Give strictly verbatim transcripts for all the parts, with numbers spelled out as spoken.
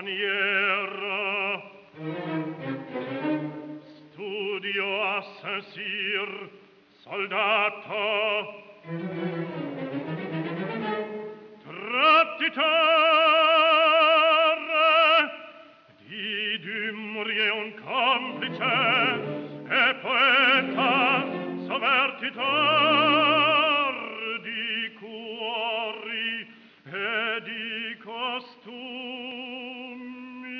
maniera. Studio a Saint-Cyr, soldato, trattitore di Dumouriez un complice e poeta sovvertitor di cuori e di costumi.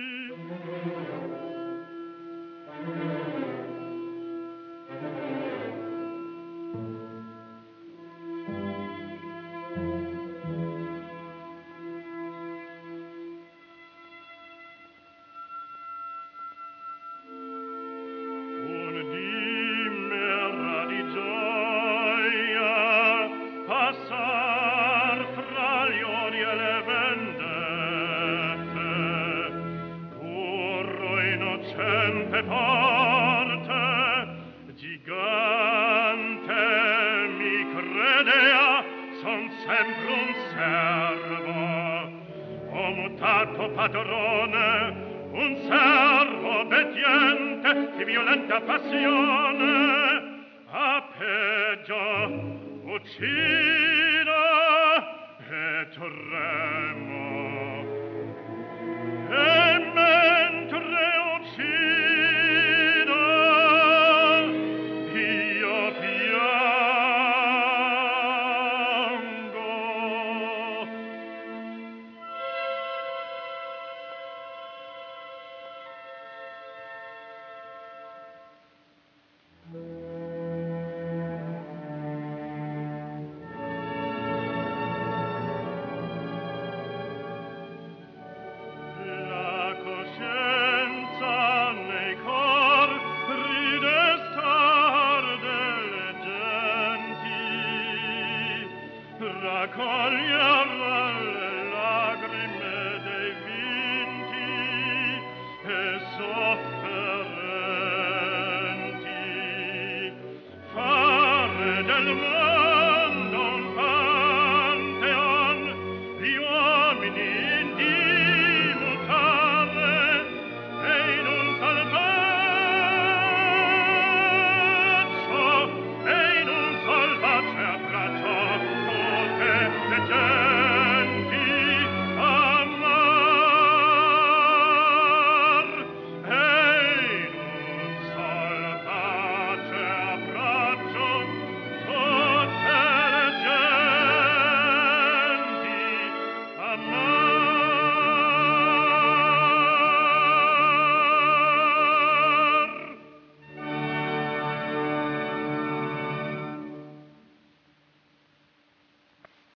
Parte, gigante mi credea, son sempre un servo. Ho mutato padrone, un servo obbediente di violenta passione. A peggio, uccido e tremo. E mentre uccido io piango.